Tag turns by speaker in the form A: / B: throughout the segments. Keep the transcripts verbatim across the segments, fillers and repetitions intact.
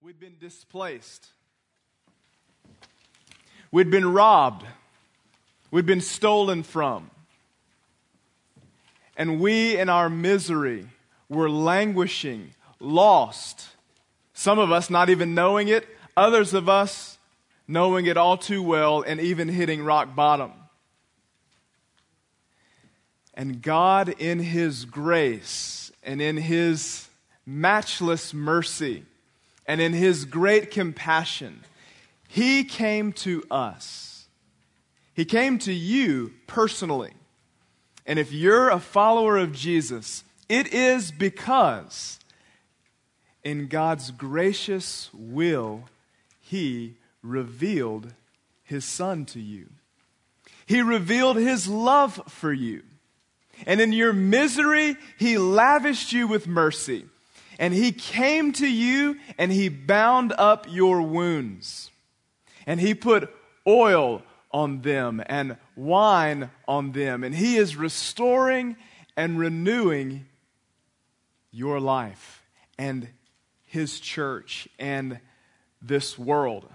A: We'd been displaced. We'd been robbed. We'd been stolen from. And we, in our misery, were languishing, lost. Some of us not even knowing it, others of us knowing it all too well and even hitting rock bottom. And God, in His grace and in His matchless mercy and in His great compassion, He came to us. He came to you personally. And if you're a follower of Jesus, it is because in God's gracious will, He revealed His Son to you. He revealed His love for you. And in your misery, He lavished you with mercy. And He came to you and He bound up your wounds. And He put oil on them and wine on them. And He is restoring and renewing your life and His church and this world.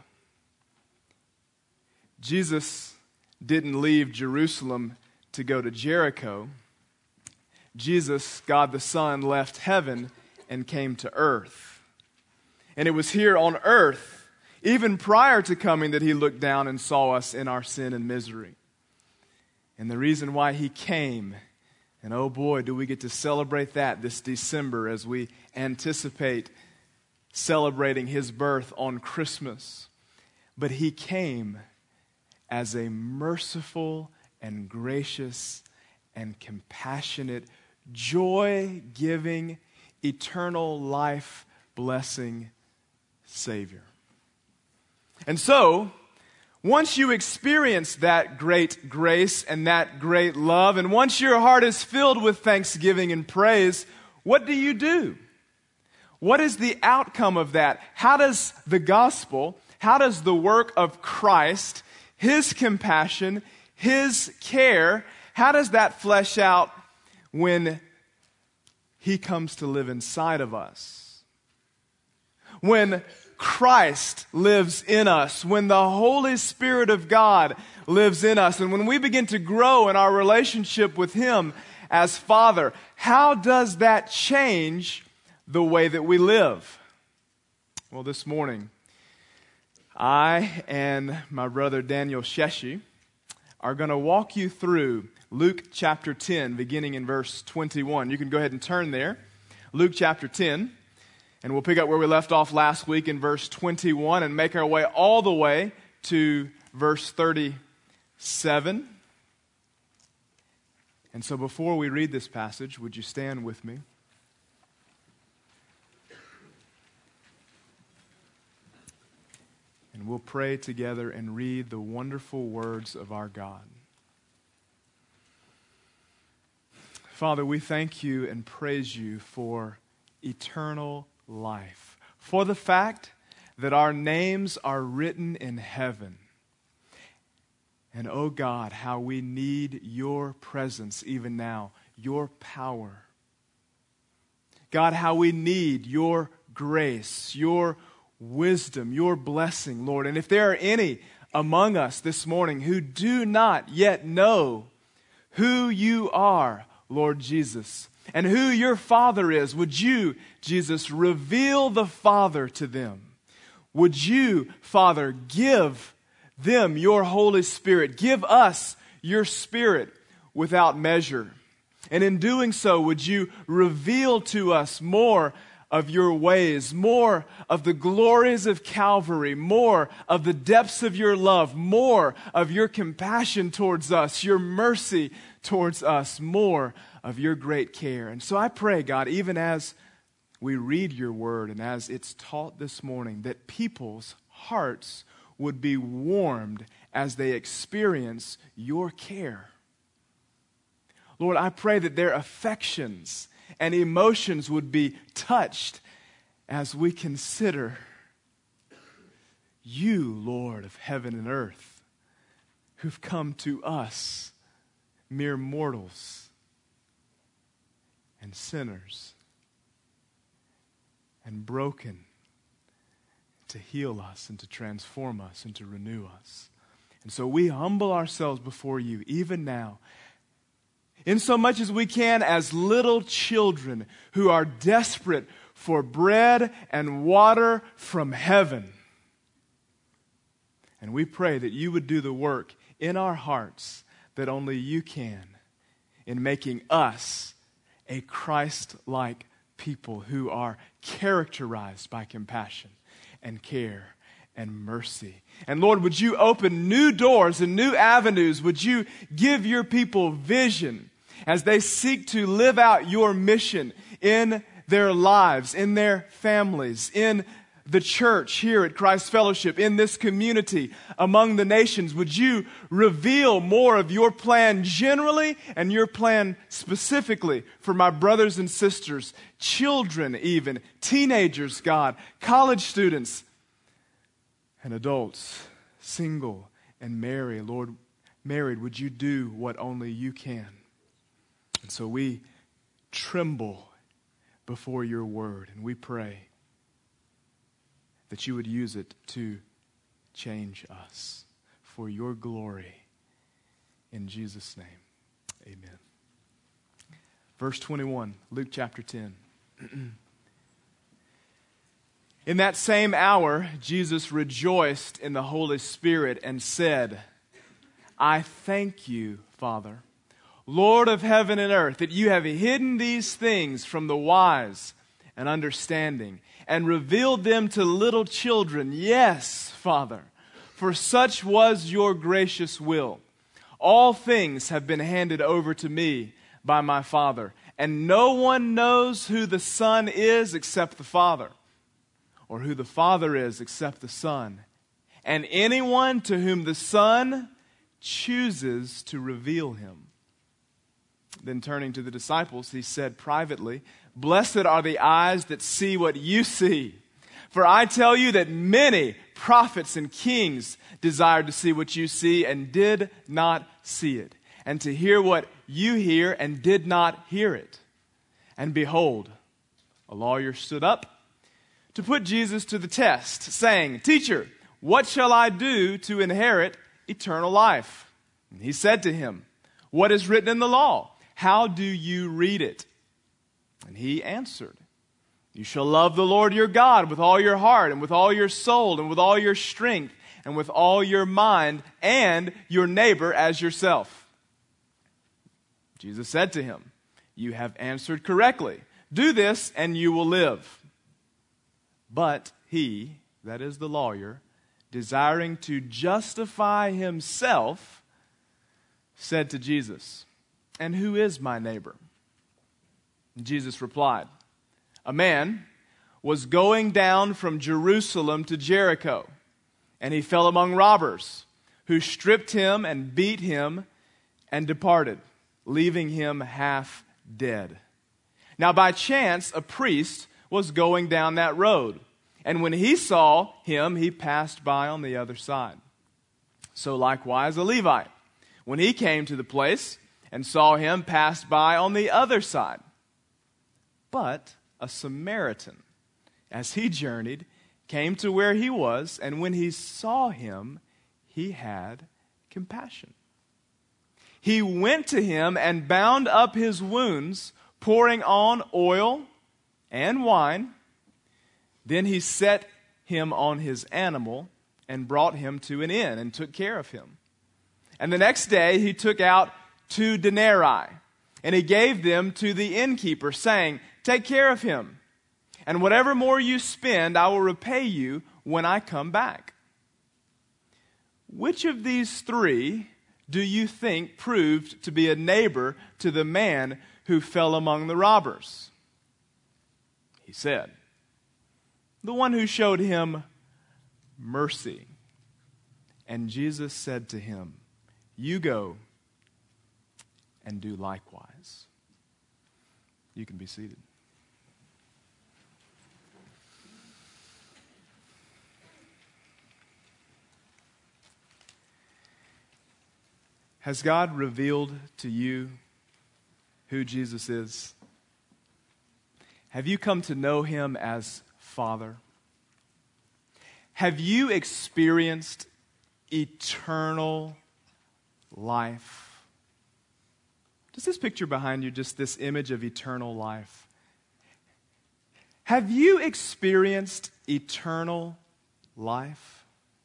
A: Jesus didn't leave Jerusalem to go to Jericho. Jesus, God the Son, left heaven and came to earth. And it was here on earth, even prior to coming, that He looked down and saw us in our sin and misery. And the reason why He came, and oh boy, do we get to celebrate that this December as we anticipate celebrating His birth on Christmas. But He came as a merciful and gracious and compassionate, joy-giving, eternal life blessing Savior. And so, once you experience that great grace and that great love, and once your heart is filled with thanksgiving and praise, what do you do? What is the outcome of that? How does the gospel, how does the work of Christ, His compassion, His care, how does that flesh out when He comes to live inside of us? When Christ lives in us, when the Holy Spirit of God lives in us, and when we begin to grow in our relationship with Him as Father, how does that change the way that we live? Well, this morning, I and my brother Daniel Sheshi are going to walk you through Luke chapter ten, beginning in verse twenty-one. You can go ahead and turn there. Luke chapter ten. And we'll pick up where we left off last week in verse twenty-one and make our way all the way to verse thirty-seven. And so before we read this passage, would you stand with me? And we'll pray together and read the wonderful words of our God. Father, we thank you and praise you for eternal life, for the fact that our names are written in heaven. And oh God, how we need your presence even now, your power. God, how we need your grace, your wisdom, your blessing, Lord. And if there are any among us this morning who do not yet know who you are, Lord Jesus, and who your Father is, would you, Jesus, reveal the Father to them? Would you, Father, give them your Holy Spirit? Give us your Spirit without measure. And in doing so, would you reveal to us more of your ways, more of the glories of Calvary, more of the depths of your love, more of your compassion towards us, your mercy towards us, more of your great care. And so I pray, God, even as we read your word and as it's taught this morning, that people's hearts would be warmed as they experience your care. Lord, I pray that their affections and emotions would be touched as we consider you, Lord of heaven and earth, who've come to us, mere mortals and sinners and broken to heal us and to transform us and to renew us. And so we humble ourselves before you even now, in so much as we can, as little children who are desperate for bread and water from heaven. And we pray that you would do the work in our hearts that only you can, in making us a Christ-like people who are characterized by compassion and care and mercy. And Lord, would you open new doors and new avenues? Would you give your people vision as they seek to live out your mission in their lives, in their families, in the church here at Christ Fellowship, in this community, among the nations? Would you reveal more of your plan generally and your plan specifically for my brothers and sisters, children even, teenagers, God, college students, and adults, single and married. Lord, married, would you do what only you can? And so we tremble before your word, and we pray that you would use it to change us for your glory. In Jesus' name, amen. Verse twenty-one, Luke chapter ten. In that same hour, Jesus rejoiced in the Holy Spirit and said, I thank you, Father, Lord of heaven and earth, that you have hidden these things from the wise and understanding and revealed them to little children. Yes, Father, for such was your gracious will. All things have been handed over to me by my Father, and no one knows who the Son is except the Father, or who the Father is except the Son, and anyone to whom the Son chooses to reveal him. Then turning to the disciples, he said privately, Blessed are the eyes that see what you see. For I tell you that many prophets and kings desired to see what you see and did not see it, and to hear what you hear and did not hear it. And behold, a lawyer stood up to put Jesus to the test, saying, Teacher, what shall I do to inherit eternal life? And he said to him, What is written in the law? How do you read it? And he answered, You shall love the Lord your God with all your heart and with all your soul and with all your strength and with all your mind, and your neighbor as yourself. Jesus said to him, You have answered correctly. Do this and you will live. But he, that is the lawyer, desiring to justify himself, said to Jesus, And who is my neighbor? And Jesus replied, A man was going down from Jerusalem to Jericho, and he fell among robbers, who stripped him and beat him and departed, leaving him half dead. Now by chance a priest was going down that road, and when he saw him, he passed by on the other side. So likewise a Levite, when he came to the place and saw him, passed by on the other side. But a Samaritan, as he journeyed, came to where he was, and when he saw him, he had compassion. He went to him and bound up his wounds, pouring on oil and wine. Then he set him on his animal and brought him to an inn and took care of him. And the next day he took out two denarii, and he gave them to the innkeeper, saying, Take care of him, and whatever more you spend, I will repay you when I come back. Which of these three do you think proved to be a neighbor to the man who fell among the robbers? He said, The one who showed him mercy. And Jesus said to him, You go and do likewise. You can be seated. Has God revealed to you who Jesus is? Have you come to know him as Father? have you experienced eternal life? Does this picture behind you, just this image of eternal life? Have you experienced eternal life?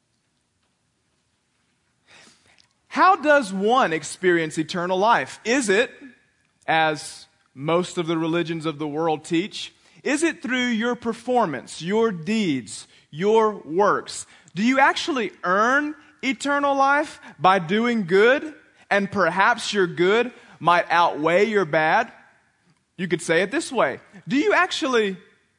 A: How does one experience eternal life? Is it, as most of the religions of the world teach, is it through your performance, your deeds, your works? Do you actually earn eternal life by doing good, and perhaps your good might outweigh your bad? You could say it this way. Do you actually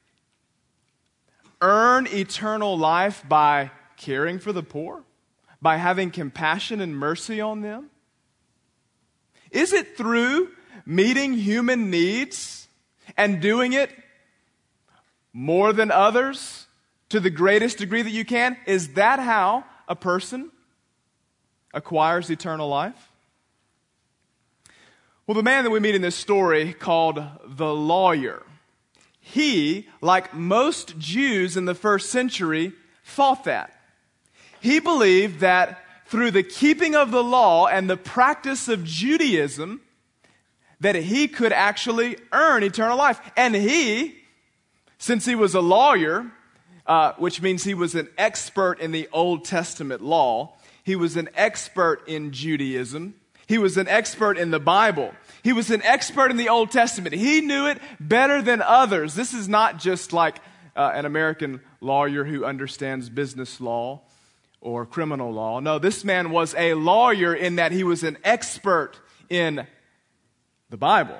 A: earn eternal life by caring for the poor? By having compassion and mercy on them? Is it through meeting human needs and doing it more than others to the greatest degree that you can? Is that how a person acquires eternal life? Well, the man that we meet in this story, called the lawyer, he, like most Jews in the first century, thought that. He believed that through the keeping of the law and the practice of Judaism, that he could actually earn eternal life. And he, since he was a lawyer, uh, which means he was an expert in the Old Testament law, he was an expert in Judaism, he was an expert in the Bible, he was an expert in the Old Testament. He knew it better than others. This is not just like uh, an American lawyer who understands business law or criminal law. No, this man was a lawyer in that he was an expert in the Bible.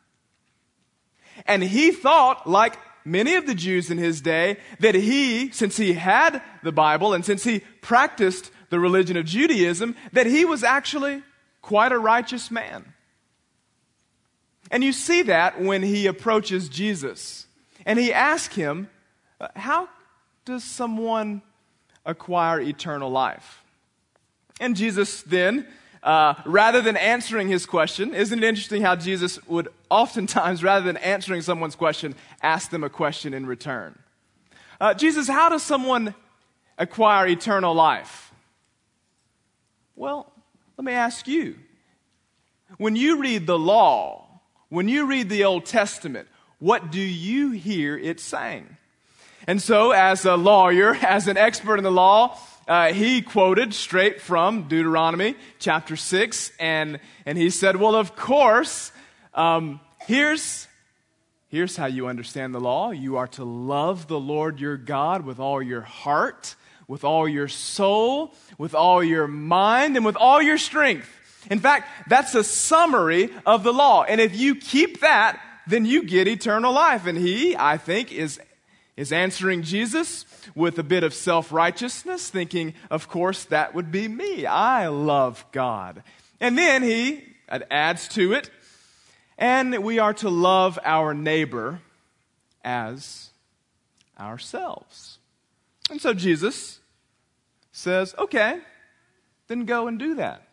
A: And he thought, like many of the Jews in his day, that he, since he had the Bible and since he practiced the religion of Judaism, that he was actually quite a righteous man. And you see that when he approaches Jesus. And he asks him, how does someone acquire eternal life? And Jesus then, uh, rather than answering his question, isn't it interesting how Jesus would oftentimes, rather than answering someone's question, ask them a question in return? Uh, Jesus, how does someone acquire eternal life? Well, let me ask you. When you read the law, when you read the Old Testament, what do you hear it saying? And so, as a lawyer, as an expert in the law, uh, he quoted straight from Deuteronomy chapter six, and, and he said, well, of course, um, here's, here's how you understand the law. You are to love the Lord your God with all your heart, with all your soul, with all your mind, and with all your strength. In fact, that's a summary of the law. And if you keep that, then you get eternal life. And he, I think, is is answering Jesus with a bit of self-righteousness, thinking, of course, that would be me. I love God. And then he adds to it, and we are to love our neighbor as ourselves. And so Jesus says, okay, then go and do that.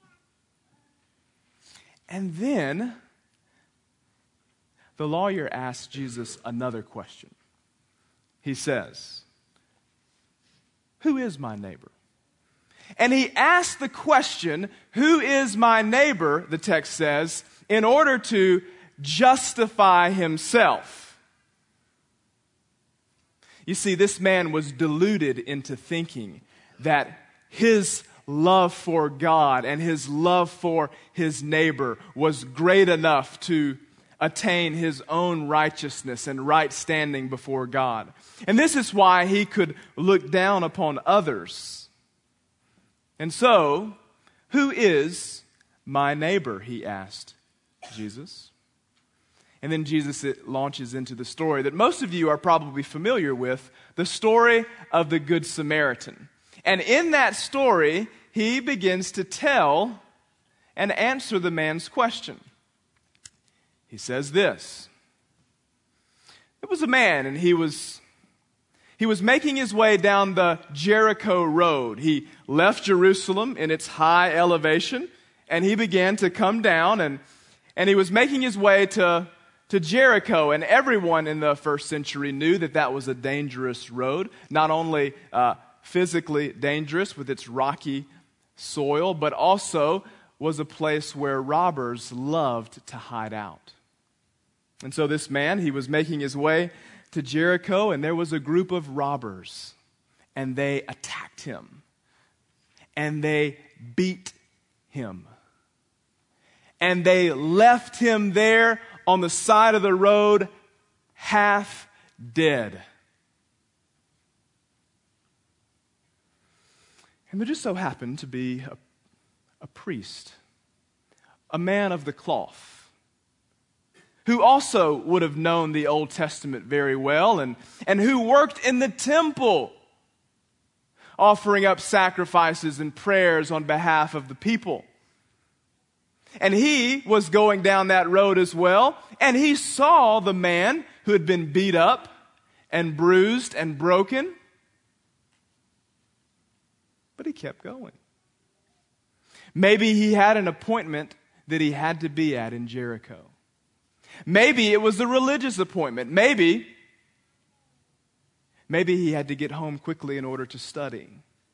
A: And then the lawyer asks Jesus another question. He says, who is my neighbor? And he asked the question, who is my neighbor, the text says, in order to justify himself. You see, this man was deluded into thinking that his love for God and his love for his neighbor was great enough to attain his own righteousness and right standing before God. And this is why he could look down upon others. And so, who is my neighbor, he asked Jesus. And then Jesus launches into the story that most of you are probably familiar with, the story of the Good Samaritan. And in that story, he begins to tell and answer the man's question. He says this. It was a man, and he was he was making his way down the Jericho road. He left Jerusalem in its high elevation, and he began to come down, and, and he was making his way to, to Jericho. And everyone in the first century knew that that was a dangerous road, not only uh, physically dangerous with its rocky soil, but also was a place where robbers loved to hide out. And so this man, he was making his way to Jericho, and there was a group of robbers, and they attacked him, and they beat him, and they left him there on the side of the road, half dead. And there just so happened to be a, a priest, a man of the cloth, who also would have known the Old Testament very well, and, and who worked in the temple, offering up sacrifices and prayers on behalf of the people. And he was going down that road as well, and he saw the man who had been beat up and bruised and broken, but he kept going. Maybe he had an appointment that he had to be at in Jericho. Maybe it was a religious appointment. Maybe, maybe he had to get home quickly in order to study.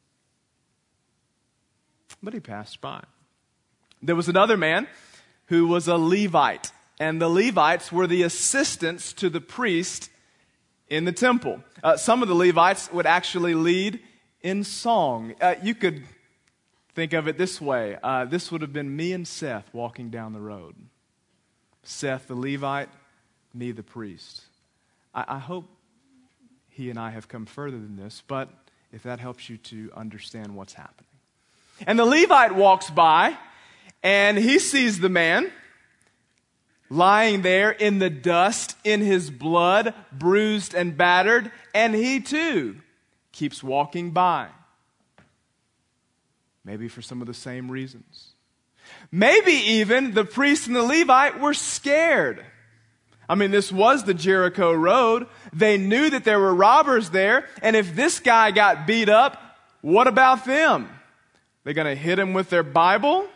A: But he passed by. There was another man who was a Levite, and the Levites were the assistants to the priest in the temple. Uh, some of the Levites would actually lead in song. Uh, you could think of it this way. Uh, this would have been me and Seth walking down the road. Seth the Levite, me the priest. I, I hope he and I have come further than this, but if that helps you to understand what's happening. And the Levite walks by, and he sees the man lying there in the dust, in his blood, bruised and battered, and he too keeps walking by. Maybe for some of the same reasons. Maybe even the priest and the Levite were scared. I mean, this was the Jericho road. They knew that there were robbers there, and if this guy got beat up, what about them? They're going to hit him with their Bible?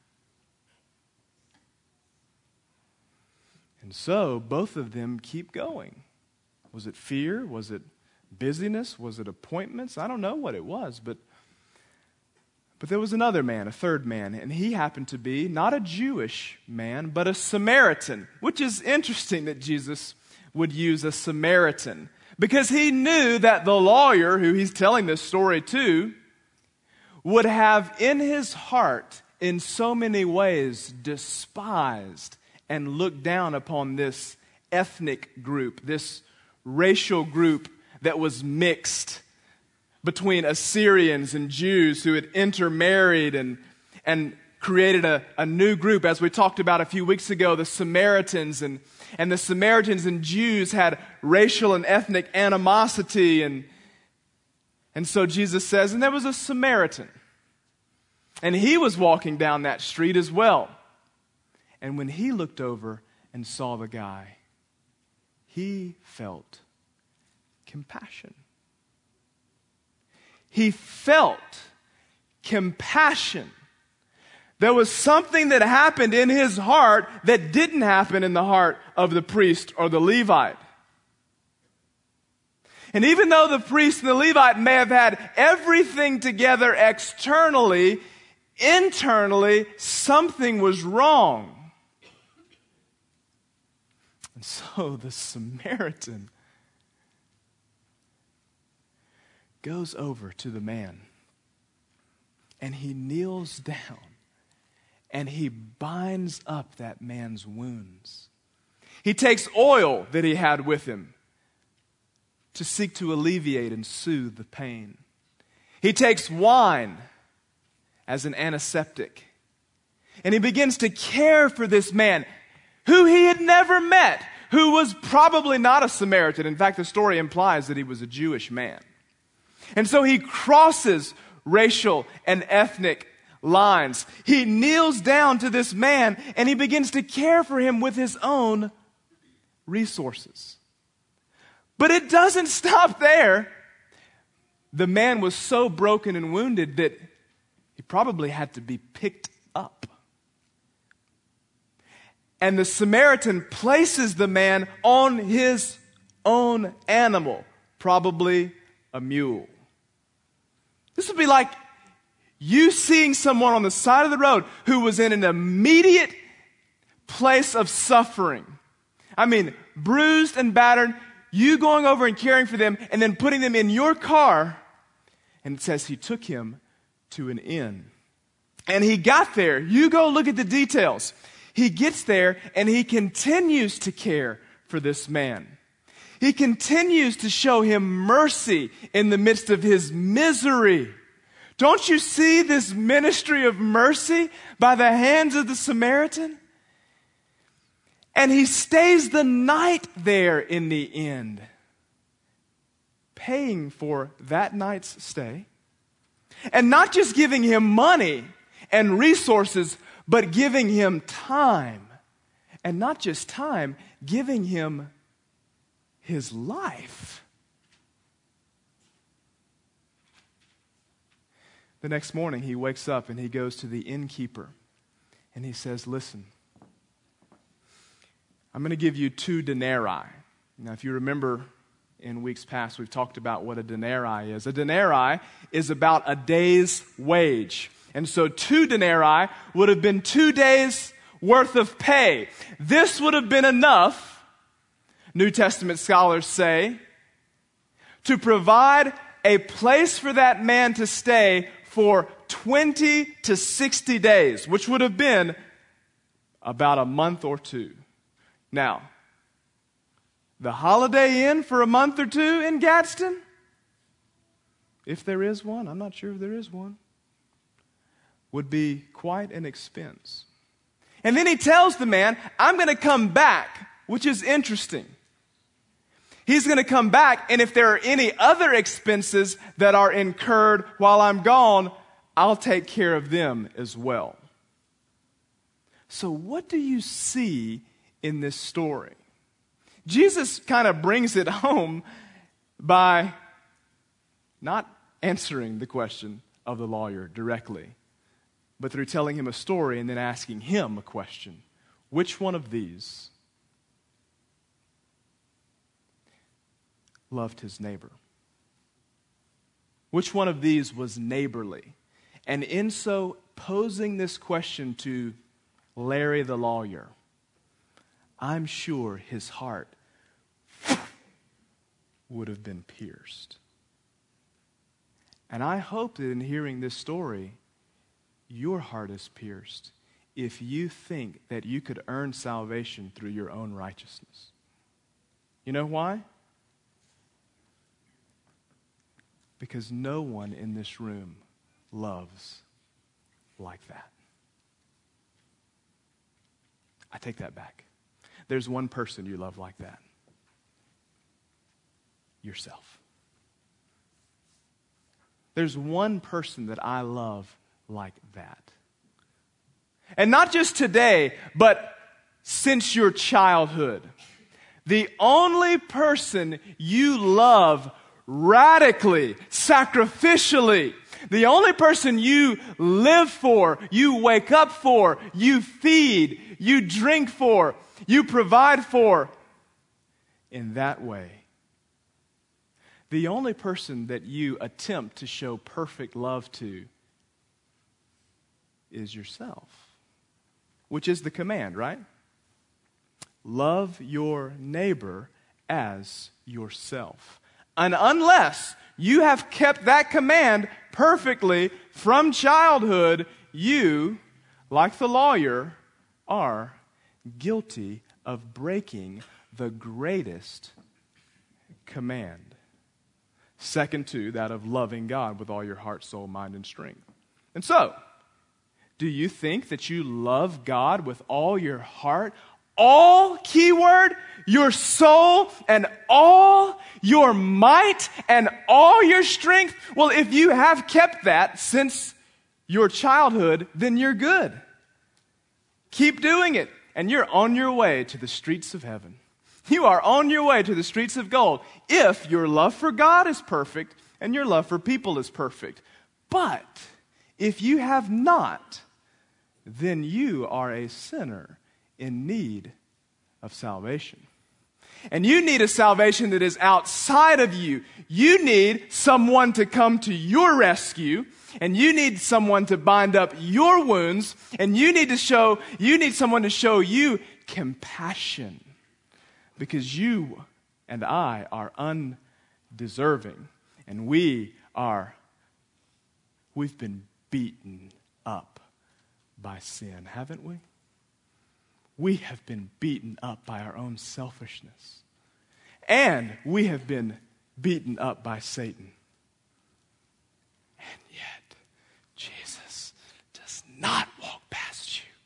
A: And so both of them keep going. Was it fear? Was it busyness? Was it appointments? I don't know what it was, but But there was another man, a third man, and he happened to be not a Jewish man, but a Samaritan, which is interesting that Jesus would use a Samaritan, because he knew that the lawyer who he's telling this story to would have in his heart in so many ways despised and looked down upon this ethnic group, this racial group that was mixed between Assyrians and Jews who had intermarried and, and created a, a new group. As we talked about a few weeks ago, the Samaritans and, and the Samaritans and Jews had racial and ethnic animosity. And, and so Jesus says, and there was a Samaritan. And he was walking down that street as well. And when he looked over and saw the guy, he felt compassion. He felt compassion. There was something that happened in his heart that didn't happen in the heart of the priest or the Levite. And even though the priest and the Levite may have had everything together externally, internally, something was wrong. And so the Samaritan goes over to the man, and he kneels down, and he binds up that man's wounds. He takes oil that he had with him to seek to alleviate and soothe the pain. He takes wine as an antiseptic, and he begins to care for this man who he had never met, who was probably not a Samaritan. In fact, the story implies that he was a Jewish man. And so he crosses racial and ethnic lines. He kneels down to this man and he begins to care for him with his own resources. But it doesn't stop there. The man was so broken and wounded that he probably had to be picked up. And the Samaritan places the man on his own animal, probably a mule. This would be like you seeing someone on the side of the road who was in an immediate place of suffering. I mean, bruised and battered, you going over and caring for them and then putting them in your car. And it says he took him to an inn. And he got there. You go look at the details. He gets there and he continues to care for this man. He continues to show him mercy in the midst of his misery. Don't you see this ministry of mercy by the hands of the Samaritan? And he stays the night there in the inn, paying for that night's stay. And not just giving him money and resources, but giving him time. And not just time, giving him his life. The next morning, he wakes up and he goes to the innkeeper. And he says, listen, I'm going to give you two denarii. Now, if you remember in weeks past, we've talked about what a denarii is. A denarii is about a day's wage. And so two denarii would have been two days' worth of pay. This would have been enough, New Testament scholars say, to provide a place for that man to stay for twenty to sixty days, which would have been about a month or two. Now, the Holiday Inn for a month or two in Gadsden, if there is one, I'm not sure if there is one, would be quite an expense. And then he tells the man, I'm going to come back, which is interesting. He's going to come back, and if there are any other expenses that are incurred while I'm gone, I'll take care of them as well. So what do you see in this story? Jesus kind of brings it home by not answering the question of the lawyer directly, but through telling him a story and then asking him a question. Which one of these loved his neighbor? Which one of these was neighborly? And in so posing this question to Larry the lawyer, I'm sure his heart would have been pierced. And I hope that in hearing this story, your heart is pierced if you think that you could earn salvation through your own righteousness. You know why? Because no one in this room loves like that. I take that back. There's one person you love like that. Yourself. There's one person that I love like that. And not just today, but since your childhood. The only person you love radically, sacrificially, the only person you live for, you wake up for, you feed, you drink for, you provide for, in that way. The only person that you attempt to show perfect love to is yourself, which is the command, right? Love your neighbor as yourself. And unless you have kept that command perfectly from childhood, you, like the lawyer, are guilty of breaking the greatest command. Second to that of loving God with all your heart, soul, mind, and strength. And so, do you think that you love God with all your heart? All, keyword, your soul and all your might and all your strength? Well, if you have kept that since your childhood, then you're good. Keep doing it, and you're on your way to the streets of heaven. You are on your way to the streets of gold if your love for God is perfect and your love for people is perfect. But if you have not, then you are a sinner in need of salvation. And you need a salvation that is outside of you. You need someone to come to your rescue, and you need someone to bind up your wounds, and you need to show, you need someone to show you compassion, because you and I are undeserving, and we are, we've been beaten up by sin, haven't we? We have been beaten up by our own selfishness. And we have been beaten up by Satan. And yet, Jesus does not walk past you.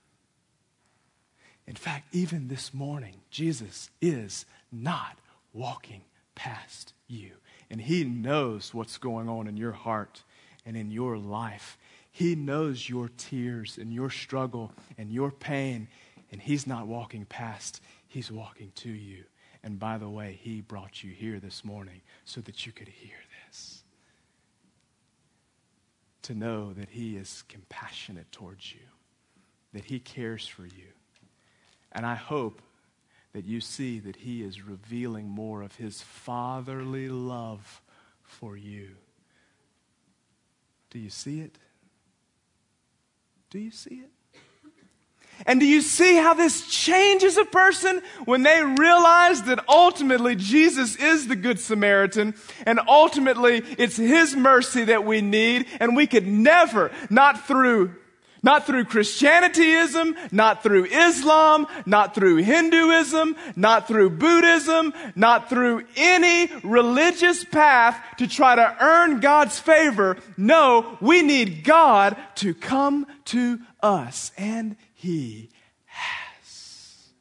A: In fact, even this morning, Jesus is not walking past you. And he knows what's going on in your heart and in your life. He knows your tears and your struggle and your pain. And he's not walking past, he's walking to you. And by the way, he brought you here this morning so that you could hear this. To know that he is compassionate towards you, that he cares for you. And I hope that you see that he is revealing more of his fatherly love for you. Do you see it? Do you see it? And do you see how this changes a person when they realize that ultimately Jesus is the Good Samaritan, and ultimately it's his mercy that we need, and we could never, not through Not through Christianityism, not through Islam, not through Hinduism, not through Buddhism, not through any religious path to try to earn God's favor. No, we need God to come to us, and he has.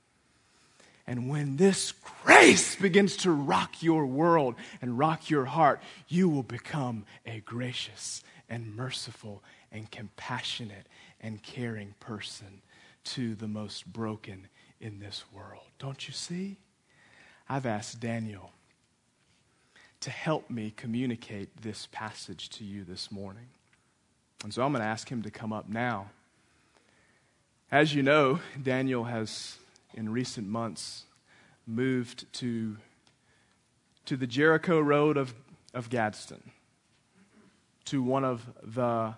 A: And when this grace begins to rock your world and rock your heart, you will become a gracious and merciful and compassionate and caring person to the most broken in this world. Don't you see? I've asked Daniel to help me communicate this passage to you this morning. And so I'm going to ask him to come up now. As you know, Daniel has, in recent months, moved to, to the Jericho Road of, of Gadsden, to one of the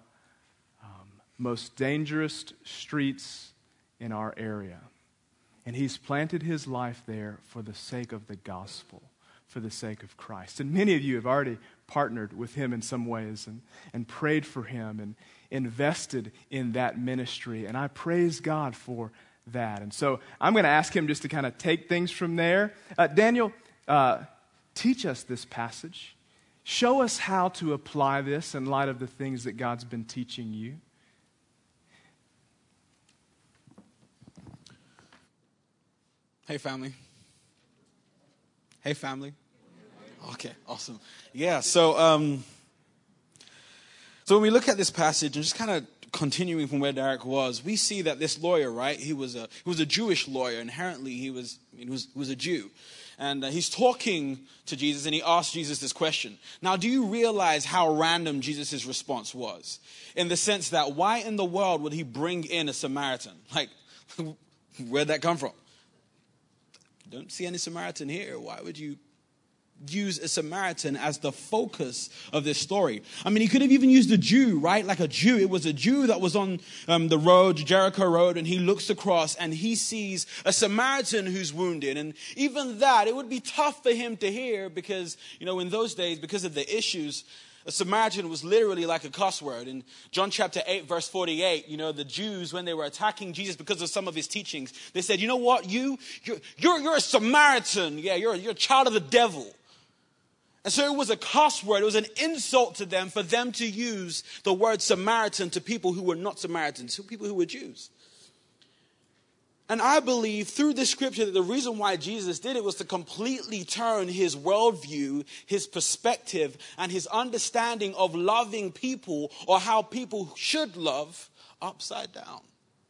A: most dangerous streets in our area. And he's planted his life there for the sake of the gospel, for the sake of Christ. And many of you have already partnered with him in some ways and, and prayed for him and invested in that ministry. And I praise God for that. And so I'm going to ask him just to kind of take things from there. Uh, Daniel, uh, teach us this passage. Show us how to apply this in light of the things that God's been teaching you.
B: Hey, family. Hey, family. Okay, awesome. Yeah, so um, so when we look at this passage and just kind of continuing from where Derek was, we see that this lawyer, right? He was a he was a Jewish lawyer. Inherently, he was he was was a Jew, and uh, he's talking to Jesus, and he asks Jesus this question. Now, do you realize how random Jesus' response was, in the sense that why in the world would he bring in a Samaritan? Like, where'd that come from? Don't see any Samaritan here. Why would you use a Samaritan as the focus of this story? I mean, he could have even used a Jew, right? Like a Jew. It was a Jew that was on um, the road, Jericho Road, and he looks across and he sees a Samaritan who's wounded. And even that, it would be tough for him to hear because, you know, in those days, because of the issues, a Samaritan was literally like a cuss word. In John chapter eight, verse forty-eight, you know, the Jews, when they were attacking Jesus because of some of his teachings, they said, you know what, you, you're, you're, you're a Samaritan. Yeah, you're, you're a child of the devil. And so it was a cuss word. It was an insult to them for them to use the word Samaritan to people who were not Samaritans, to people who were Jews. And I believe through this scripture that the reason why Jesus did it was to completely turn his worldview, his perspective, and his understanding of loving people or how people should love upside down.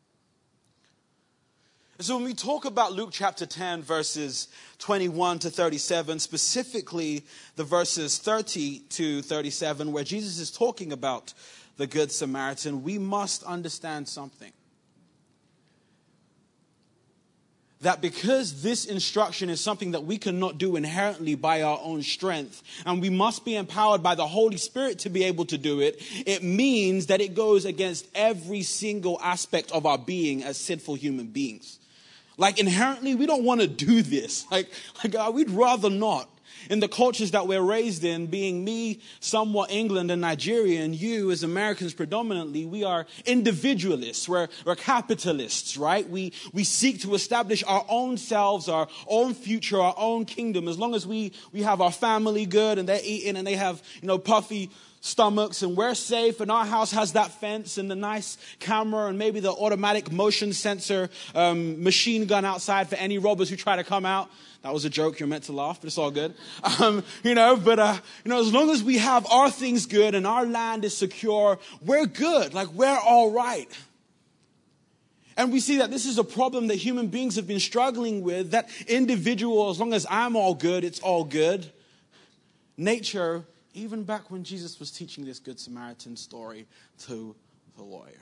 B: And so when we talk about Luke chapter ten, verses twenty-one to thirty-seven, specifically the verses thirty to thirty-seven, where Jesus is talking about the Good Samaritan, we must understand something. that because this instruction is something that we cannot do inherently by our own strength, and we must be empowered by the Holy Spirit to be able to do it, it means that it goes against every single aspect of our being as sinful human beings. Like inherently, we don't want to do this. Like, like uh, we'd rather not. In the cultures that we're raised in, being me, somewhat England and Nigeria, and you as Americans predominantly, we are individualists. We're, we're capitalists, right? We, we seek to establish our own selves, our own future, our own kingdom. As long as we, we have our family good and they're eating and they have, you know, puffy stomachs and we're safe and our house has that fence and the nice camera and maybe the automatic motion sensor um, machine gun outside for any robbers who try to come out. That was a joke. You're meant to laugh, but it's all good. Um, you know, but, uh, you know, as long as we have our things good and our land is secure, we're good. Like, we're all right. And we see that this is a problem that human beings have been struggling with, that individual, as long as I'm all good, it's all good. Nature, even back when Jesus was teaching this Good Samaritan story to the lawyer.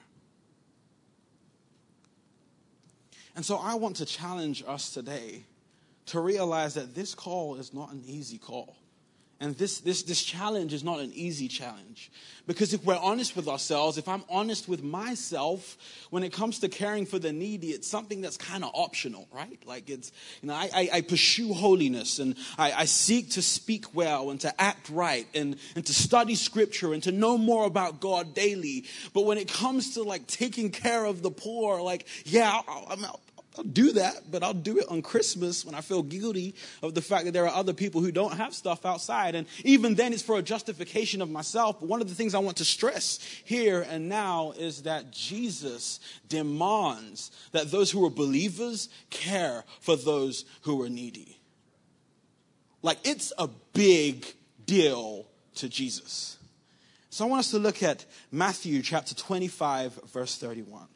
B: And so I want to challenge us today to realize that this call is not an easy call. And this, this, this challenge is not an easy challenge. Because if we're honest with ourselves, if I'm honest with myself, when it comes to caring for the needy, it's something that's kind of optional, right? Like it's, you know, I, I, I pursue holiness and I, I seek to speak well and to act right and, and to study scripture and to know more about God daily. But when it comes to like taking care of the poor, like, yeah, I'll, I'm out. I'll do that, but I'll do it on Christmas when I feel guilty of the fact that there are other people who don't have stuff outside. And even then, it's for a justification of myself. But one of the things I want to stress here and now is that Jesus demands that those who are believers care for those who are needy. Like, it's a big deal to Jesus. So I want us to look at Matthew chapter twenty-five, verse thirty-one.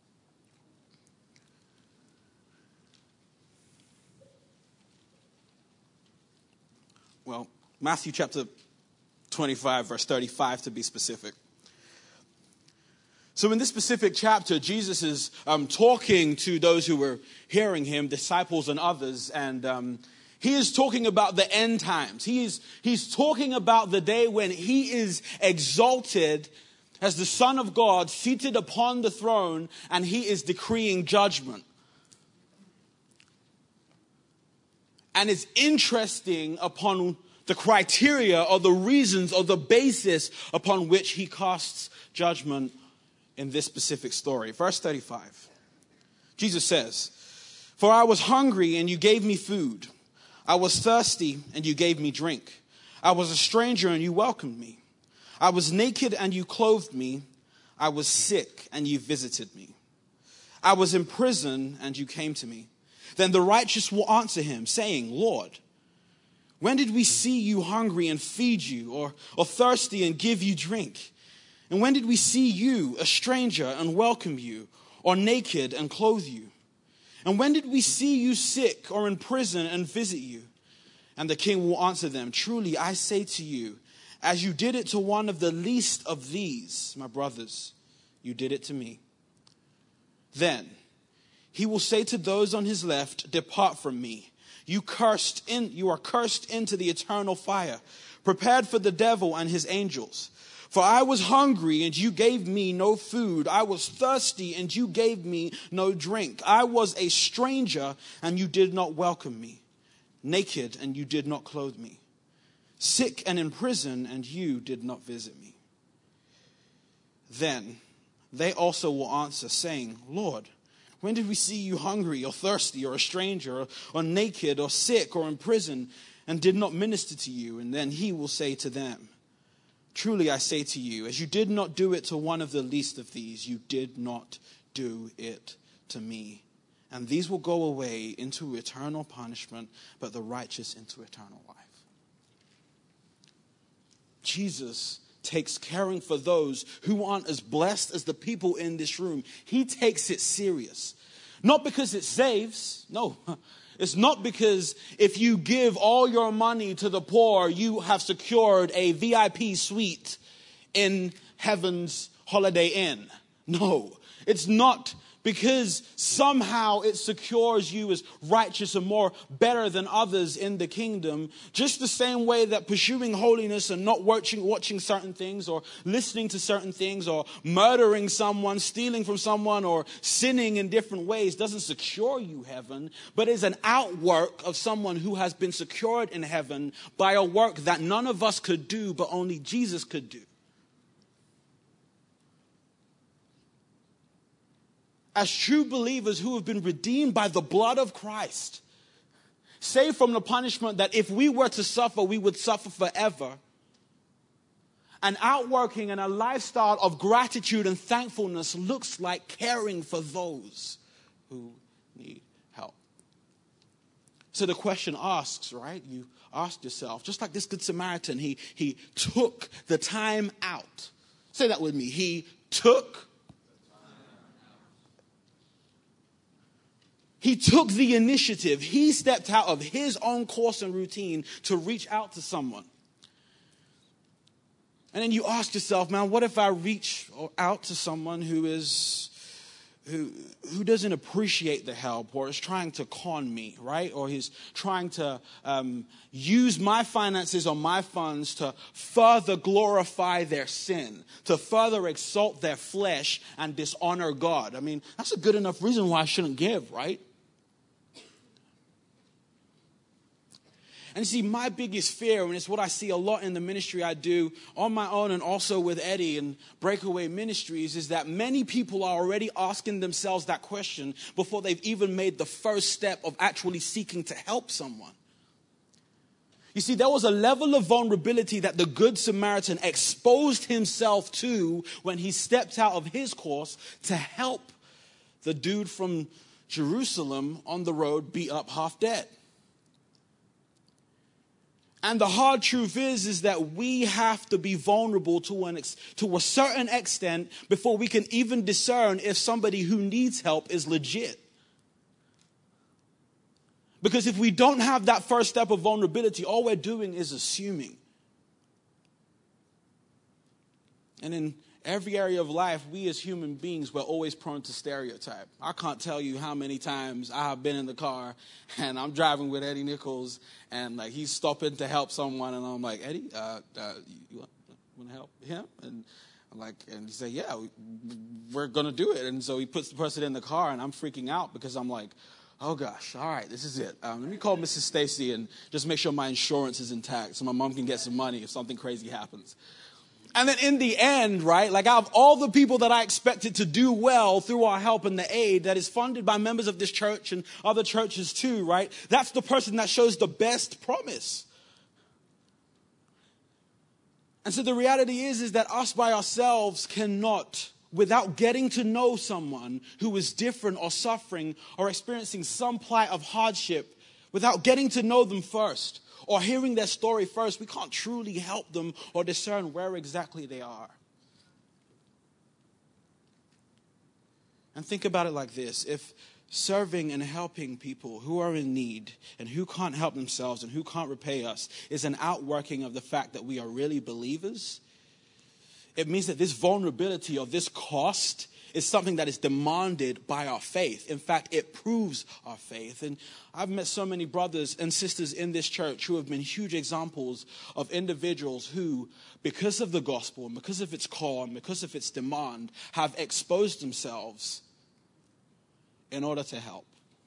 B: Well, Matthew chapter twenty-five, verse thirty-five to be specific. So in this specific chapter, Jesus is um, talking to those who were hearing him, disciples and others, and um, he is talking about the end times. He is, he's talking about the day when he is exalted as the Son of God, seated upon the throne, and he is decreeing judgment. And it's interesting upon the criteria or the reasons or the basis upon which he casts judgment in this specific story. Verse thirty-five. Jesus says, "For I was hungry and you gave me food. I was thirsty and you gave me drink. I was a stranger and you welcomed me. I was naked and you clothed me. I was sick and you visited me. I was in prison and you came to me." Then the righteous will answer him, saying, "Lord, when did we see you hungry and feed you, or, or thirsty and give you drink? And when did we see you, a stranger, and welcome you, or naked and clothe you? And when did we see you sick or in prison and visit you?" And the king will answer them, "Truly I say to you, as you did it to one of the least of these, my brothers, you did it to me." Then he will say to those on his left, "Depart from me. You cursed in, you are cursed into the eternal fire, prepared for the devil and his angels. For I was hungry and you gave me no food. I was thirsty and you gave me no drink. I was a stranger and you did not welcome me. Naked and you did not clothe me. Sick and in prison and you did not visit me." Then they also will answer, saying, "Lord, when did we see you hungry or thirsty or a stranger or, or naked or sick or in prison and did not minister to you?" And then he will say to them, "Truly I say to you, as you did not do it to one of the least of these, you did not do it to me. And these will go away into eternal punishment, but the righteous into eternal life." Jesus takes caring for those who aren't as blessed as the people in this room. He takes it serious. Not because it saves. No. It's not because if you give all your money to the poor, you have secured a V I P suite in heaven's Holiday Inn. No. It's not because somehow it secures you as righteous and more better than others in the kingdom. Just the same way that pursuing holiness and not watching, watching certain things or listening to certain things or murdering someone, stealing from someone or sinning in different ways doesn't secure you heaven, but is an outwork of someone who has been secured in heaven by a work that none of us could do, but only Jesus could do. As true believers who have been redeemed by the blood of Christ, saved from the punishment that if we were to suffer, we would suffer forever, an outworking and a lifestyle of gratitude and thankfulness looks like caring for those who need help. So the question asks, right? You ask yourself, just like this Good Samaritan, he, he took the time out. Say that with me. He took He took the initiative. He stepped out of his own course and routine to reach out to someone. And then you ask yourself, man, what if I reach out to someone who is who who doesn't appreciate the help, or is trying to con me, right? Or he's trying to um, use my finances or my funds to further glorify their sin, to further exalt their flesh and dishonor God. I mean, that's a good enough reason why I shouldn't give, right? And see, my biggest fear, and it's what I see a lot in the ministry I do on my own and also with Eddie and Breakaway Ministries, is that many people are already asking themselves that question before they've even made the first step of actually seeking to help someone. You see, there was a level of vulnerability that the Good Samaritan exposed himself to when he stepped out of his course to help the dude from Jerusalem on the road beat up half dead. And the hard truth is, is that we have to be vulnerable to an ex- to a certain extent before we can even discern if somebody who needs help is legit. Because if we don't have that first step of vulnerability, all we're doing is assuming. And in every area of life, we as human beings, we're always prone to stereotype. I can't tell you how many times I have been in the car and I'm driving with Eddie Nichols and like he's stopping to help someone and I'm like, Eddie, uh, uh, you want, want to help him? And I'm like, and he said, yeah, we, we're going to do it. And so he puts the person in the car and I'm freaking out because I'm like, oh gosh, all right, this is it. Um, let me call Missus Stacy and just make sure my insurance is intact so my mom can get some money if something crazy happens. And then in the end, right, like out of all the people that I expected to do well through our help and the aid that is funded by members of this church and other churches too, right, that's the person that shows the best promise. And so the reality is, is that us by ourselves cannot, without getting to know someone who is different or suffering or experiencing some plight of hardship, without getting to know them first, or hearing their story first, we can't truly help them or discern where exactly they are. And think about it like this. If serving and helping people who are in need and who can't help themselves and who can't repay us is an outworking of the fact that we are really believers, it means that this vulnerability or this cost is something that is demanded by our faith. In fact, it proves our faith. And I've met so many brothers and sisters in this church who have been huge examples of individuals who, because of the gospel and because of its call and because of its demand, have exposed themselves in order to help.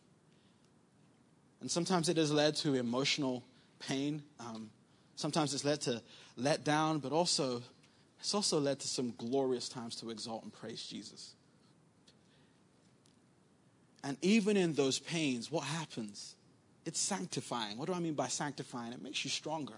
B: And sometimes it has led to emotional pain. Um, sometimes it's led to let down, but also it's also led to some glorious times to exalt and praise Jesus. And even in those pains, what happens? It's sanctifying. What do I mean by sanctifying? It makes you stronger.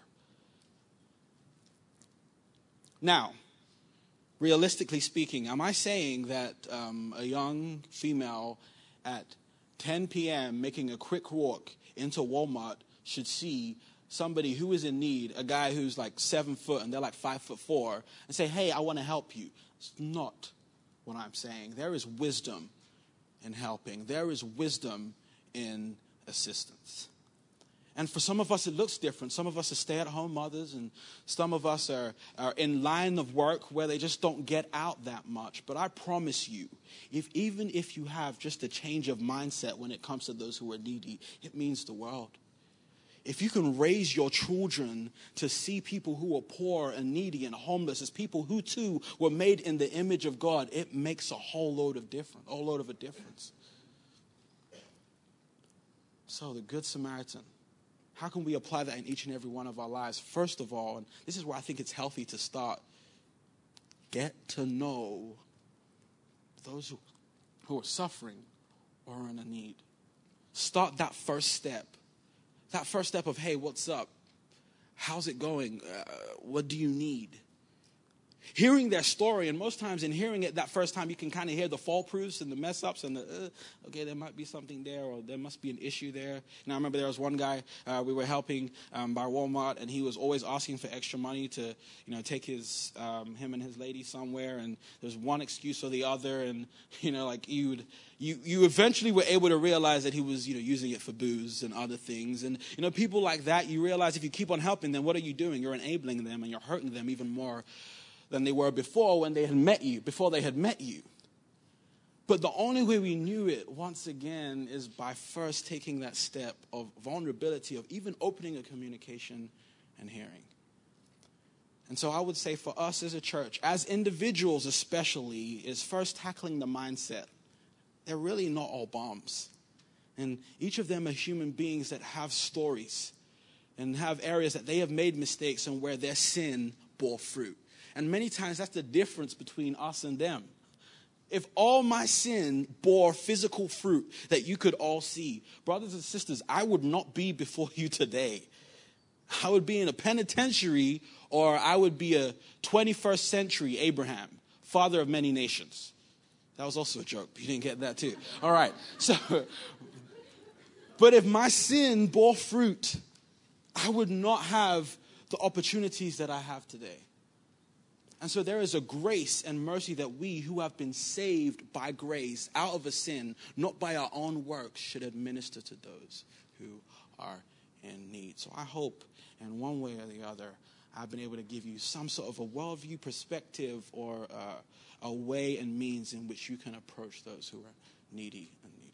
B: Now, realistically speaking, am I saying that um, a young female at ten p.m. making a quick walk into Walmart should see somebody who is in need, a guy who's like seven foot and they're like five foot four, and say, hey, I want to help you? It's not what I'm saying. There is wisdom in helping. There is wisdom in assistance. And for some of us, it looks different. Some of us are stay-at-home mothers, and some of us are, are in line of work where they just don't get out that much. But I promise you, if even if you have just a change of mindset when it comes to those who are needy, it means the world. If you can raise your children to see people who are poor and needy and homeless as people who too were made in the image of God, it makes a whole load of difference, a whole load of a difference. So the Good Samaritan, how can we apply that in each and every one of our lives? First of all, and this is where I think it's healthy to start, get to know those who, who are suffering or are in a need. Start that first step. That first step of, hey, what's up? How's it going? Uh, what do you need? Hearing their story, and most times in hearing it that first time, you can kind of hear the fall proofs and the mess ups and the, uh, okay, there might be something there, or there must be an issue there. And I remember there was one guy uh, we were helping um, by Walmart, and he was always asking for extra money to, you know, take his um, him and his lady somewhere, and there's one excuse or the other, and you know, like you would. You you eventually were able to realize that he was, you know, using it for booze and other things. And, you know, people like that, you realize if you keep on helping them, what are you doing? You're enabling them and you're hurting them even more than they were before when they had met you, before they had met you. But the only way we knew it, once again, is by first taking that step of vulnerability, of even opening a communication and hearing. And so I would say for us as a church, as individuals especially, is first tackling the mindset. They're really not all bombs. And each of them are human beings that have stories and have areas that they have made mistakes and where their sin bore fruit. And many times that's the difference between us and them. If all my sin bore physical fruit that you could all see, brothers and sisters, I would not be before you today. I would be in a penitentiary, or I would be a twenty-first century Abraham, father of many nations. That was also a joke. You didn't get that too. All right. So, but if my sin bore fruit, I would not have the opportunities that I have today. And so there is a grace and mercy that we who have been saved by grace out of a sin, not by our own works, should administer to those who are in need. So I hope in one way or the other, I've been able to give you some sort of a worldview perspective or uh, a way and means in which you can approach those who are needy and need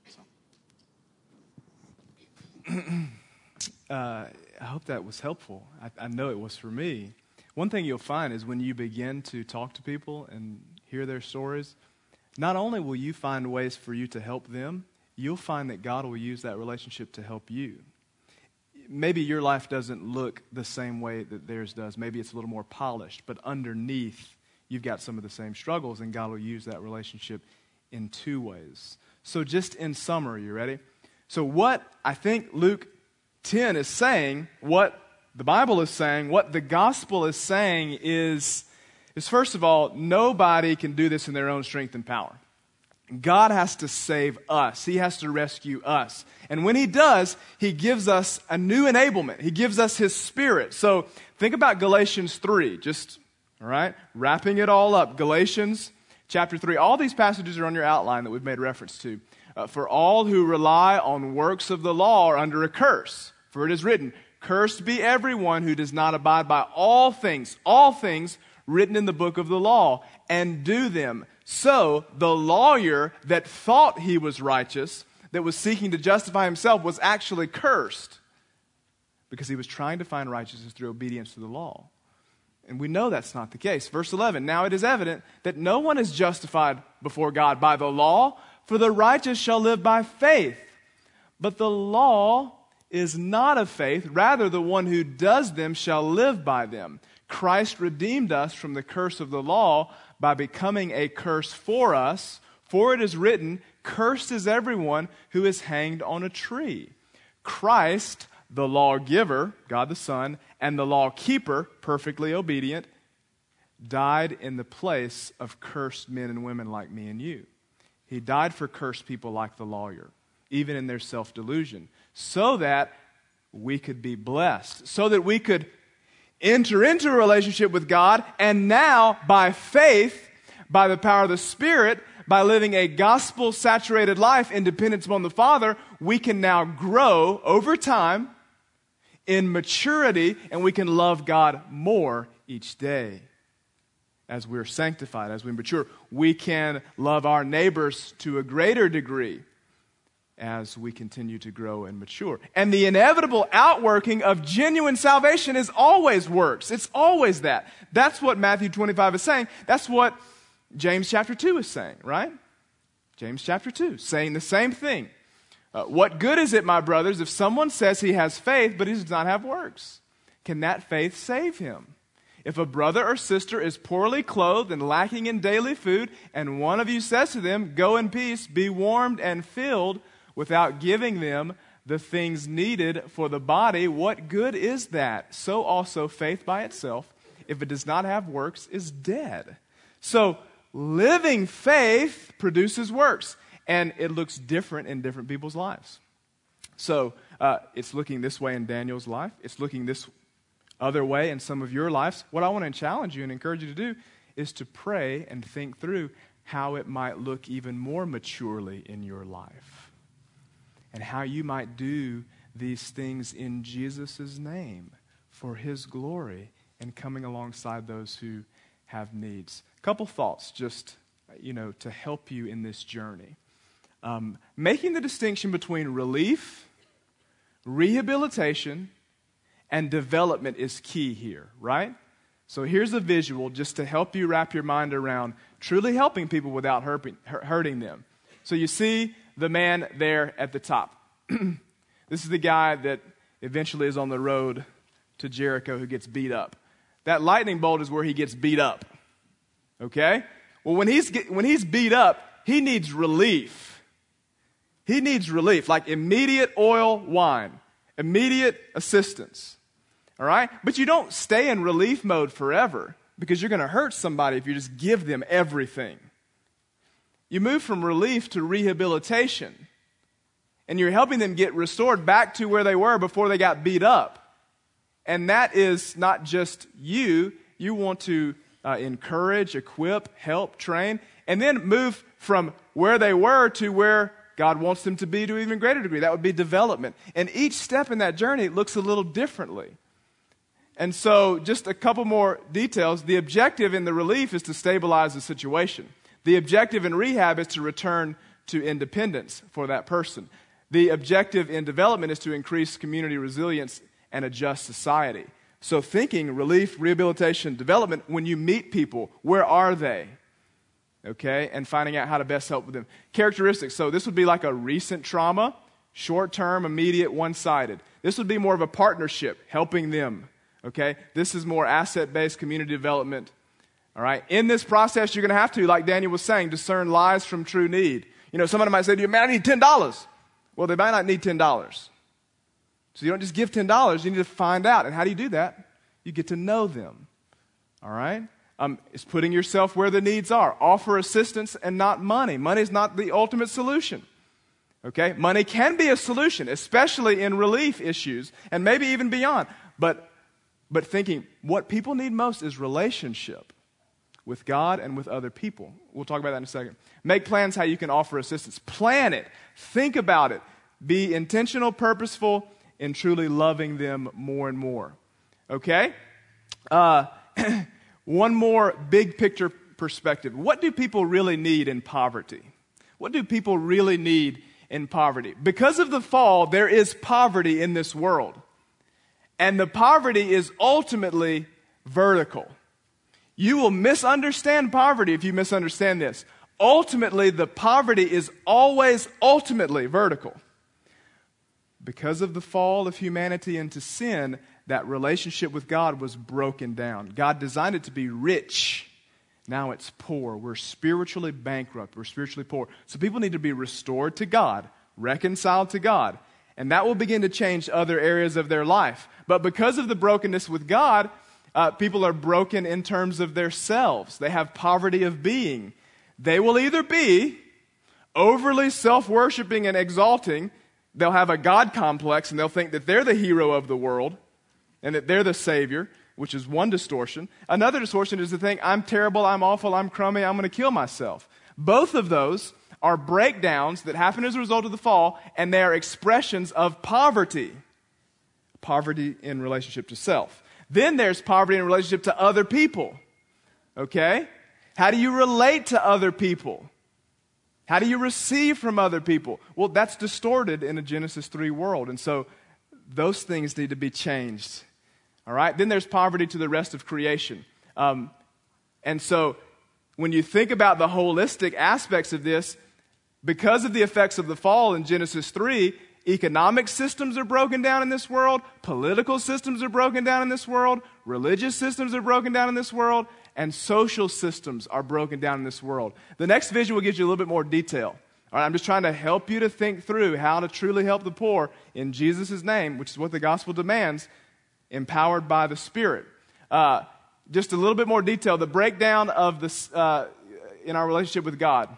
B: help. So.
A: uh, I hope that was helpful. I, I know it was for me. One thing you'll find is when you begin to talk to people and hear their stories, not only will you find ways for you to help them, you'll find that God will use that relationship to help you. Maybe your life doesn't look the same way that theirs does. Maybe it's a little more polished, but underneath, you've got some of the same struggles, and God will use that relationship in two ways. So just in summary, you ready? So what I think Luke ten is saying, what the Bible is saying, what the gospel is saying is, is first of all, nobody can do this in their own strength and power. God has to save us. He has to rescue us. And when he does, he gives us a new enablement. He gives us his Spirit. So think about Galatians three, just, all right, wrapping it all up. Galatians chapter three. All these passages are on your outline that we've made reference to. Uh, For all who rely on works of the law are under a curse. For it is written, cursed be everyone who does not abide by all things, all things written in the book of the law, and do them. So the lawyer that thought he was righteous, that was seeking to justify himself, was actually cursed because he was trying to find righteousness through obedience to the law. And we know that's not the case. Verse eleven, now it is evident that no one is justified before God by the law, for the righteous shall live by faith. But the law is not of faith, rather the one who does them shall live by them. Christ redeemed us from the curse of the law by becoming a curse for us. For it is written, cursed is everyone who is hanged on a tree. Christ, the lawgiver, God the Son, and the lawkeeper, perfectly obedient, died in the place of cursed men and women like me and you. He died for cursed people like the lawyer, even in their self-delusion, so that we could be blessed, so that we could enter into a relationship with God, and now, by faith, by the power of the Spirit, by living a gospel-saturated life in dependence upon the Father, we can now grow over time in maturity, and we can love God more each day. As we're sanctified, as we mature, we can love our neighbors to a greater degree as we continue to grow and mature. And the inevitable outworking of genuine salvation is always works. It's always that. That's what Matthew twenty-five is saying. That's what James chapter two is saying, right? James chapter two, saying the same thing. Uh, what good is it, my brothers, if someone says he has faith, but he does not have works? Can that faith save him? If a brother or sister is poorly clothed and lacking in daily food, and one of you says to them, go in peace, be warmed and filled, without giving them the things needed for the body, what good is that? So also faith by itself, if it does not have works, is dead. So living faith produces works, and it looks different in different people's lives. So uh, it's looking this way in Daniel's life. It's looking this other way in some of your lives. What I want to challenge you and encourage you to do is to pray and think through how it might look even more maturely in your life, and how you might do these things in Jesus' name for his glory and coming alongside those who have needs. A couple thoughts just, you know, to help you in this journey. Um, making the distinction between relief, rehabilitation, and development is key here, right? So here's a visual just to help you wrap your mind around truly helping people without hurting, hurting them. So you see the man there at the top. This is the guy that eventually is on the road to Jericho who gets beat up. That lightning bolt is where he gets beat up. Okay? Well, when he's when he's beat up, he needs relief. He needs relief, like immediate oil wine, immediate assistance. All right? But you don't stay in relief mode forever, because you're going to hurt somebody if you just give them everything. You move from relief to rehabilitation, and you're helping them get restored back to where they were before they got beat up. And that is not just you. You want to uh, encourage, equip, help, train, and then move from where they were to where God wants them to be to an even greater degree. That would be development. And each step in that journey looks a little differently. And so just a couple more details. The objective in the relief is to stabilize the situation. The objective in rehab is to return to independence for that person. The objective in development is to increase community resilience and adjust society. So thinking relief, rehabilitation, development, when you meet people, where are they? Okay, and finding out how to best help with them. Characteristics. So this would be like a recent trauma, short-term, immediate, one-sided. This would be more of a partnership, helping them. Okay, this is more asset-based community development. All right, in this process, you're going to have to, like Daniel was saying, discern lies from true need. You know, somebody might say to you, man, I need ten dollars. Well, they might not need ten dollars. So you don't just give ten dollars, you need to find out. And how do you do that? You get to know them. All right? Um, it's putting yourself where the needs are. Offer assistance and not money. Money is not the ultimate solution. Okay? Money can be a solution, especially in relief issues and maybe even beyond. But, but thinking what people need most is relationship with God and with other people. We'll talk about that in a second. Make plans how you can offer assistance. Plan it. Think about it. Be intentional, purposeful, in truly loving them more and more. Okay? Uh, one more big picture perspective. What do people really need in poverty? What do people really need in poverty? Because of the fall, there is poverty in this world. And the poverty is ultimately vertical. You will misunderstand poverty if you misunderstand this. Ultimately, the poverty is always ultimately vertical. Because of the fall of humanity into sin, that relationship with God was broken down. God designed it to be rich. Now it's poor. We're spiritually bankrupt. We're spiritually poor. So people need to be restored to God, reconciled to God. And that will begin to change other areas of their life. But because of the brokenness with God, uh, people are broken in terms of their selves. They have poverty of being. They will either be overly self-worshiping and exalting. They'll have a God complex and they'll think that they're the hero of the world and that they're the savior, which is one distortion. Another distortion is to think, I'm terrible, I'm awful, I'm crummy, I'm going to kill myself. Both of those are breakdowns that happen as a result of the fall, and they are expressions of poverty. Poverty in relationship to self. Then there's poverty in relationship to other people. Okay? How do you relate to other people? How do you receive from other people? Well, that's distorted in a Genesis three world. And so those things need to be changed. All right? Then there's poverty to the rest of creation. Um, and so when you think about the holistic aspects of this, because of the effects of the fall in Genesis three, economic systems are broken down in this world, political systems are broken down in this world, religious systems are broken down in this world, and social systems are broken down in this world. The next visual gives you a little bit more detail. All right, I'm just trying to help you to think through how to truly help the poor in Jesus' name, which is what the gospel demands, empowered by the Spirit. Uh, just a little bit more detail. The breakdown of this uh, in our relationship with God.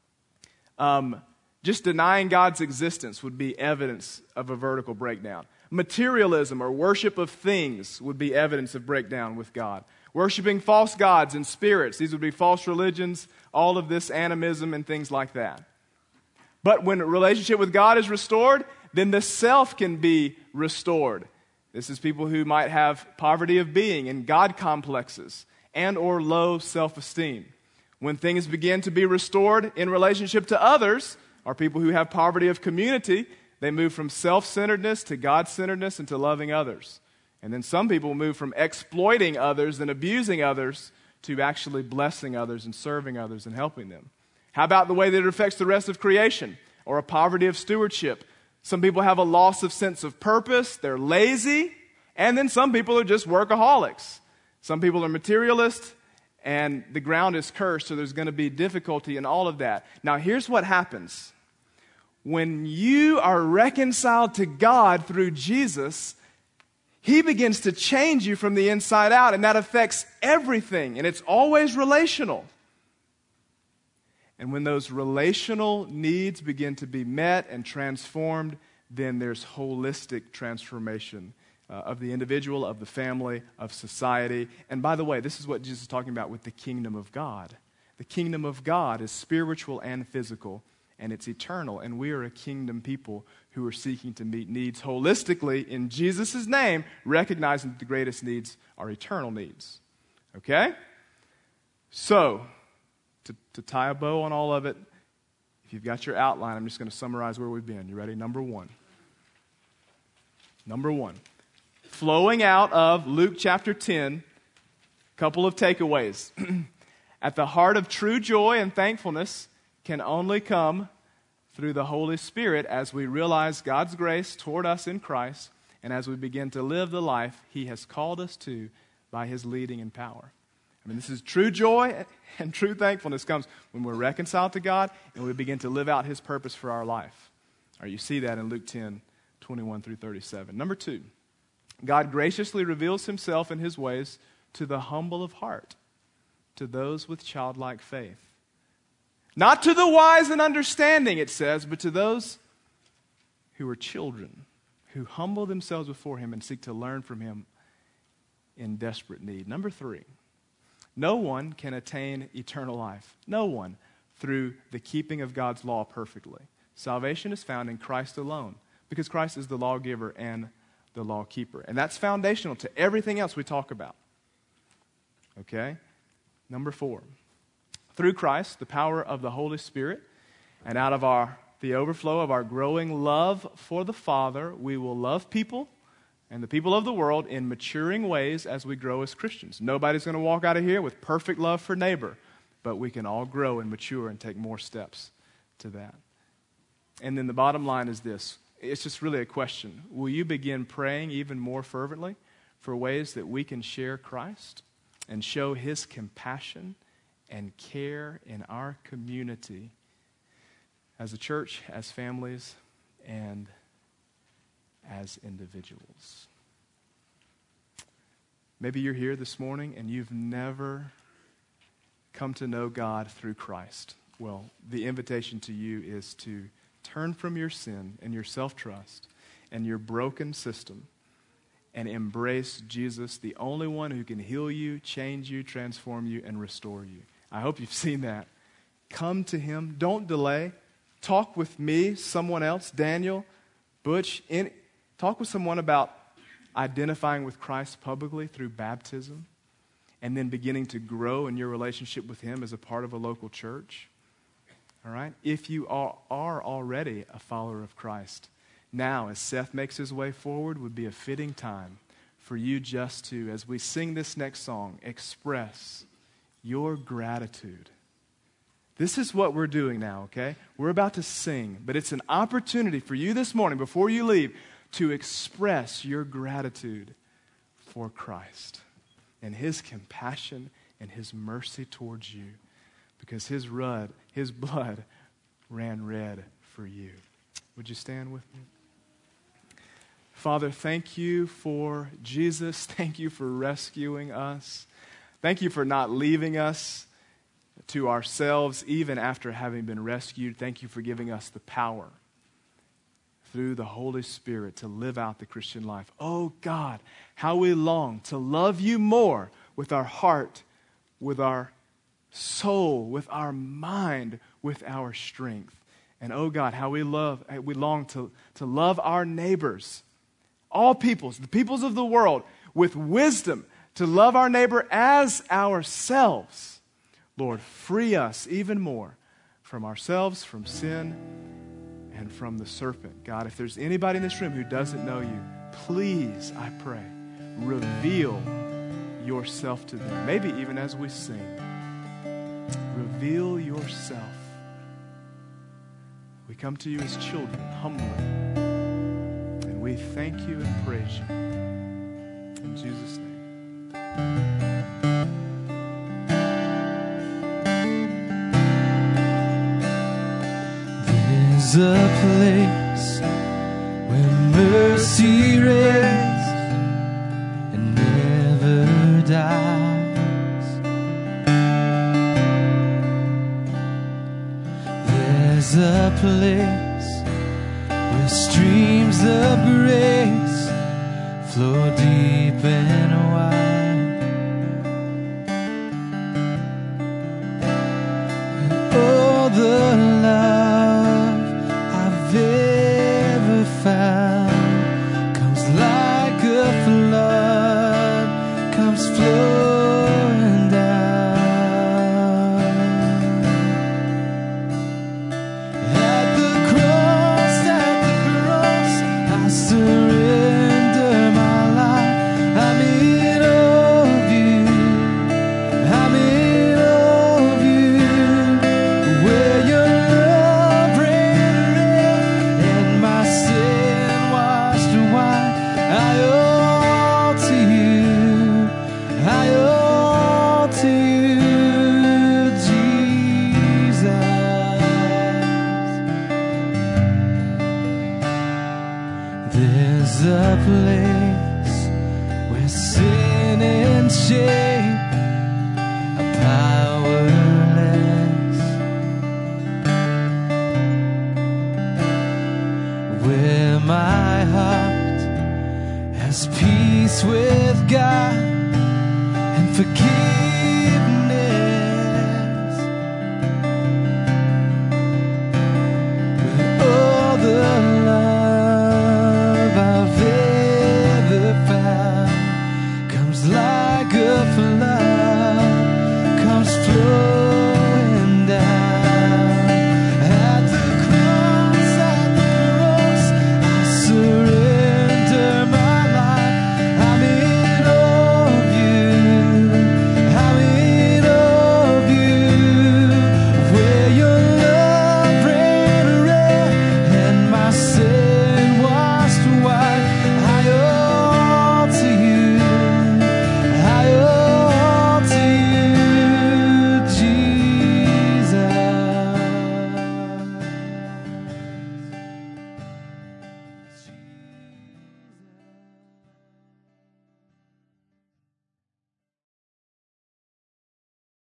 A: Um, just denying God's existence would be evidence of a vertical breakdown. Materialism or worship of things would be evidence of breakdown with God. Worshipping false gods and spirits, these would be false religions, all of this animism and things like that. But when a relationship with God is restored, then the self can be restored. This is people who might have poverty of being and God complexes and or low self-esteem. When things begin to be restored in relationship to others, or people who have poverty of community, they move from self-centeredness to God-centeredness and to loving others. And then some people move from exploiting others and abusing others to actually blessing others and serving others and helping them. How about the way that it affects the rest of creation, or a poverty of stewardship? Some people have a loss of sense of purpose, they're lazy, and then some people are just workaholics. Some people are materialists, and the ground is cursed, so there's going to be difficulty in all of that. Now, here's what happens. When you are reconciled to God through Jesus, He begins to change you from the inside out, and that affects everything, and it's always relational. And when those relational needs begin to be met and transformed, then there's holistic transformation uh, of the individual, of the family, of society. And by the way, this is what Jesus is talking about with the kingdom of God. The kingdom of God is spiritual and physical, and it's eternal. And we are a kingdom people who are seeking to meet needs holistically in Jesus' name, recognizing that the greatest needs are eternal needs. Okay? So, to, to tie a bow on all of it, if you've got your outline, I'm just going to summarize where we've been. You ready? Number one. Number one. Flowing out of Luke chapter ten, a couple of takeaways. At the heart of true joy and thankfulness can only come through the Holy Spirit as we realize God's grace toward us in Christ and as we begin to live the life He has called us to by His leading and power. I mean, this is true joy and true thankfulness comes when we're reconciled to God and we begin to live out His purpose for our life. Or you see that in Luke ten, twenty-one through thirty-seven. Number two, God graciously reveals Himself and His ways to the humble of heart, to those with childlike faith. Not to the wise and understanding, it says, but to those who are children, who humble themselves before Him and seek to learn from Him in desperate need. Number three, no one can attain eternal life. No one through the keeping of God's law perfectly. Salvation is found in Christ alone because Christ is the lawgiver and the law keeper. And that's foundational to everything else we talk about. Okay? Number four. Through Christ, the power of the Holy Spirit, and out of our the overflow of our growing love for the Father, we will love people and the people of the world in maturing ways as we grow as Christians. Nobody's going to walk out of here with perfect love for neighbor, but we can all grow and mature and take more steps to that. And then the bottom line is this. It's just really a question. Will you begin praying even more fervently for ways that we can share Christ and show His compassion and care in our community as a church, as families, and as individuals? Maybe you're here this morning and you've never come to know God through Christ. Well, the invitation to you is to turn from your sin and your self-trust and your broken system and embrace Jesus, the only one who can heal you, change you, transform you, and restore you. I hope you've seen that. Come to Him. Don't delay. Talk with me, someone else, Daniel, Butch. In, talk with someone about identifying with Christ publicly through baptism, and then beginning to grow in your relationship with him as a part of a local church. All right? If you are, are already a follower of Christ, now, as Seth makes his way forward, would be a fitting time for you just to, as we sing this next song, express your gratitude. This is what we're doing now, okay? We're about to sing, but it's an opportunity for you this morning, before you leave, to express your gratitude for Christ and his compassion and his mercy towards you, because his blood, his blood ran red for you. Would you stand with me? Father, thank you for Jesus. Thank you for rescuing us. Thank you for not leaving us to ourselves even after having been rescued. Thank you for giving us the power through the Holy Spirit to live out the Christian life. Oh God, how we long to love you more with our heart, with our soul, with our mind, with our strength. And oh God, how we love, we long to, to love our neighbors, all peoples, the peoples of the world, with wisdom, to love our neighbor as ourselves. Lord, free us even more from ourselves, from sin, and from the serpent. God, if there's anybody in this room who doesn't know you, please, I pray, reveal yourself to them. Maybe even as we sing, reveal yourself. We come to you as children, humbly, and we thank you and praise you. In Jesus' name.
C: There's a place where mercy rests and never dies. There's a place where streams of grace flow deep and wide. And all the love I've ever found comes like a flood, comes flowing down. At the cross, at the cross, I surrender my life. I'm in awe of you. I'm in awe of you. Where your love ran red and my sin washed white. I owe to you. I owe to you, Jesus. There's a place where sin and shame are powerless, where my heart has peace with God and forgiveness.